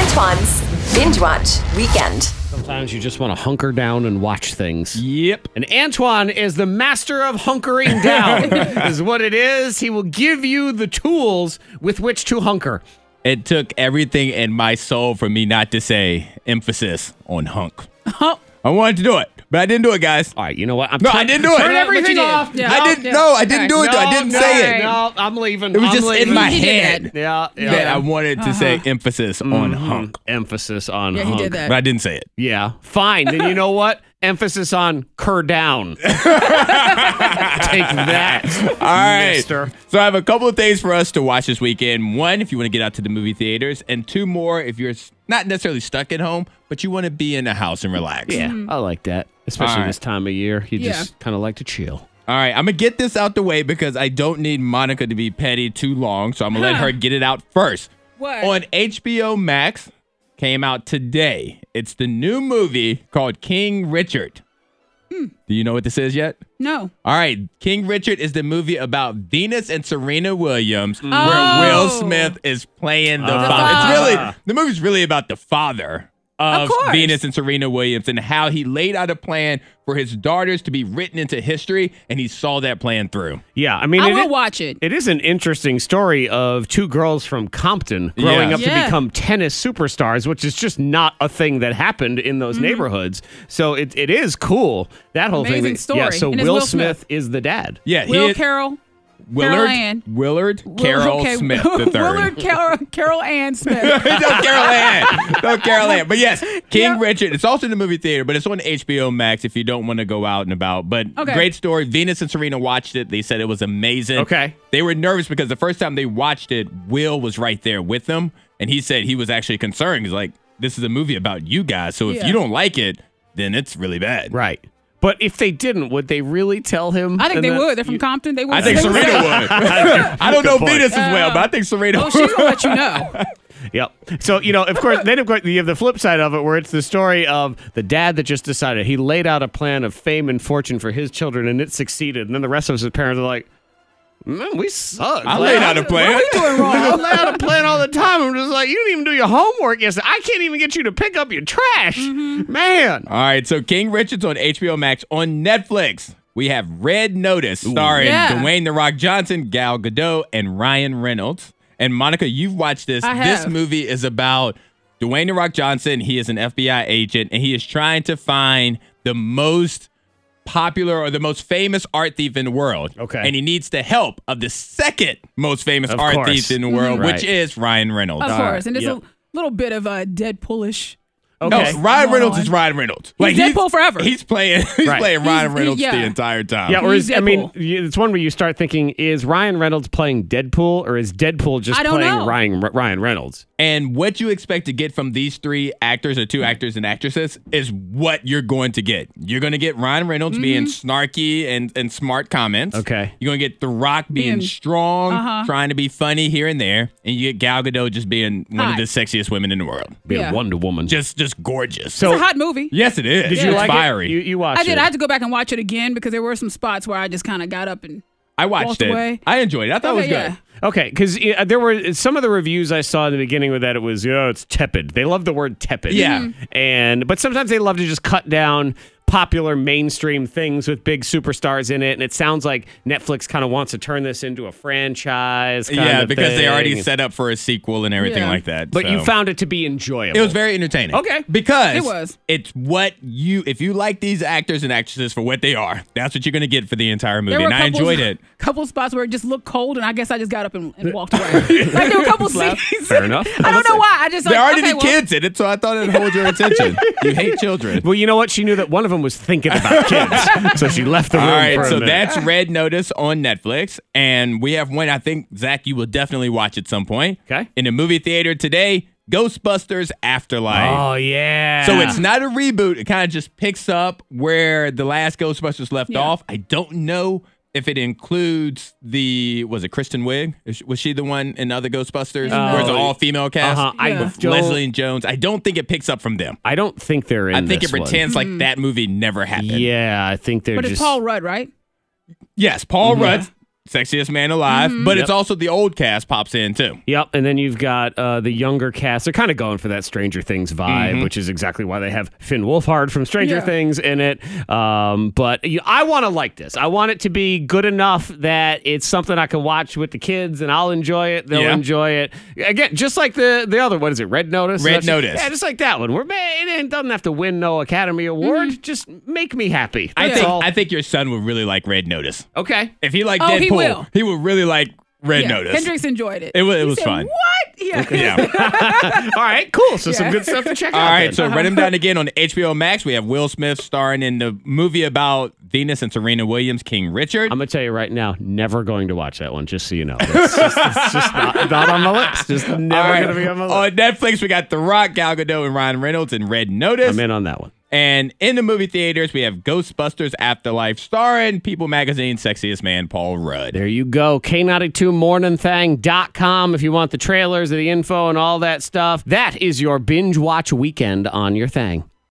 Antoine's Binge Watch Weekend. Sometimes you just want to hunker down and watch things. Yep. And Antoine is the master of hunkering down, is what it is. He will give you the tools with which to hunker. It took everything in my soul for me not to say emphasis on hunk. I wanted to do it, but I didn't do it, guys. All right, you know what? I didn't do it. Turn everything off. Yeah. I didn't do it. Though. I didn't say it. No, I'm leaving. It was I'm just leaving. in my He did head Yeah. that I wanted to say emphasis on hunk, Emphasis on Yeah, hunk. he did that. but I didn't say it. Yeah, fine. Then you know what? Emphasis on cur down. Take that. All right. Mister. So I have a couple of things for us to watch this weekend. One, if you want to get out to the movie theaters, and two more if you're not necessarily stuck at home, but you want to be in the house and relax. Yeah, I like that. Especially All right. this time of year. You just kind of like to chill. All right, I'm going to get this out the way because I don't need Monica to be petty too long, so I'm going to let her get it out first. What? On HBO Max, came out today. It's the new movie called King Richard. Do you know what this is yet? No. All right, King Richard is the movie about Venus and Serena Williams, where Oh. Will Smith is playing the father. father. The movie's really about the father of course. Venus and Serena Williams and how he laid out a plan for his daughters to be written into history, and he saw that plan through. Yeah, I mean, I will watch it. It is an interesting story of two girls from Compton growing Yeah. up to Yeah. become tennis superstars, which is just not a thing that happened in those neighborhoods. So it is cool. That whole Amazing thing. story. Yeah, so And it's Will Will Smith Smith. is the dad. Yeah, Will Carroll. Carol Ann. Willard Carroll Smith the third. Willard Carol Ann Smith. No, Carol Ann. But yes, King Richard. It's also in the movie theater, but it's on HBO Max if you don't want to go out and about. But great story. Venus and Serena watched it. They said it was amazing. Okay. They were nervous because the first time they watched it, Will was right there with them. And he said he was actually concerned. He's like, this is a movie about you guys. So if Yeah. you don't like it, then it's really bad. Right. But if they didn't, would they really tell him? I think And they that- would. They're from Compton. They would. I think they would Serena say- would. I don't know Good point. Venus as well, but I think Serena Oh, would. she's gonna let you know. Yep. So, of course, you have the flip side of it where it's the story of the dad that just decided he laid out a plan of fame and fortune for his children and it succeeded. And then the rest of his parents are like, man, we suck. I laid out a plan. What are we doing I wrong? lay out a plan all the time. I'm just like, you didn't even do your homework yesterday. I can't even get you to pick up your trash. Man. All right, so King Richard's on HBO Max. On Netflix, we have Red Notice, starring Yeah. Dwayne The Rock Johnson, Gal Gadot, and Ryan Reynolds. And Monica, you've watched this. I This have. movie is about Dwayne The Rock Johnson. He is an FBI agent, and he is trying to find the most popular or the most famous art thief in the world. Okay. And he needs the help of the second most famous Of art course. thief in the world, Right. which is Ryan Reynolds. Of course, and there's Yep. a little bit of Deadpoolish. Okay. No, Ryan Come Reynolds on. is Ryan Reynolds. He's Deadpool forever. He's playing Right. playing Ryan Reynolds yeah. the entire time. Yeah, or He's Deadpool. it's one where you start thinking, is Ryan Reynolds playing Deadpool or is Deadpool just I don't playing know. Ryan Reynolds? And what you expect to get from these three actors or two actors and actresses is what you're going to get. You're going to get Ryan Reynolds being snarky and smart comments. Okay. You're going to get The Rock being Being- strong, trying to be funny here and there. And you get Gal Gadot just being one of Hot. the sexiest women in the world. Being Yeah. Wonder Woman. Just gorgeous. So- It's a hot movie. yes, it is. Did It's you like fiery. it? You watched I did. it. I had to go back and watch it again because there were some spots where I just kind of got up and I watched walked it. away. I enjoyed it. I thought it was Okay, good. yeah. Okay, because there were some of the reviews I saw in the beginning with that it was, it's tepid. They love the word tepid. Yeah. But sometimes they love to just cut down popular mainstream things with big superstars in it, and it sounds like Netflix kind of wants to turn this into a franchise. Kind Yeah, of because they already thing. set up for a sequel and everything Yeah. like that. But you so. found it to be enjoyable. It was very entertaining. Okay. Because It was. it's what if you like these actors and actresses for what they are, that's what you're going to get for the entire movie. There were And I couples- enjoyed it. Couple spots where it just looked cold, and I guess I just got up and walked away. Like there were a couple scenes. Fair enough. I don't know why. I just There like, already okay, be well, kids in it, so I thought it'd hold your attention. You hate children. Well, you know what? She knew that one of them was thinking about kids, so she left the room All for right, a so minute. that's Red Notice on Netflix. And we have one, I think, Zach, you will definitely watch at some point. Okay. In the movie theater today, Ghostbusters Afterlife. Oh, yeah. So it's not a reboot. It kind of just picks up where the last Ghostbusters left Yeah. off. I don't know if it includes was it Kristen Wiig? Was she the one in other Ghostbusters? Where it's an all-female cast? Uh-huh. Yeah. With Leslie and Jones. I don't think it picks up from them. I don't think they're in I think it this one. pretends like that movie never happened. Yeah, I think they're But just... it's Paul Rudd, right? Yes, Paul Rudd Sexiest Man Alive, but it's also the old cast pops in too. Yep, and then you've got the younger cast. They're kind of going for that Stranger Things vibe, which is exactly why they have Finn Wolfhard from Stranger Things in it. But I want to like this. I want it to be good enough that it's something I can watch with the kids, and I'll enjoy it. They'll enjoy it. Again, just like the other, what is it, Red Notice? Red Notice. Yeah, just like that one. It doesn't have to win no Academy Award. Just make me happy. I think your son would really like Red Notice. Okay. If he liked Deadpool, he would really like Red Notice. Hendrix enjoyed it. It was fun. What? Yeah. All right, cool. So some good stuff to check out. All right, so write them down again on HBO Max. We have Will Smith starring in the movie about Venus and Serena Williams, King Richard. I'm going to tell you right now, never going to watch that one, just so you know. It's just not on my list. Just never going to be on my list. On Netflix, we got The Rock, Gal Gadot, and Ryan Reynolds in Red Notice. I'm in on that one. And in the movie theaters, we have Ghostbusters Afterlife starring People Magazine's sexiest man, Paul Rudd. There you go. K92morningthang.com if you want the trailers, the info, and all that stuff. That is your binge watch weekend on your thing.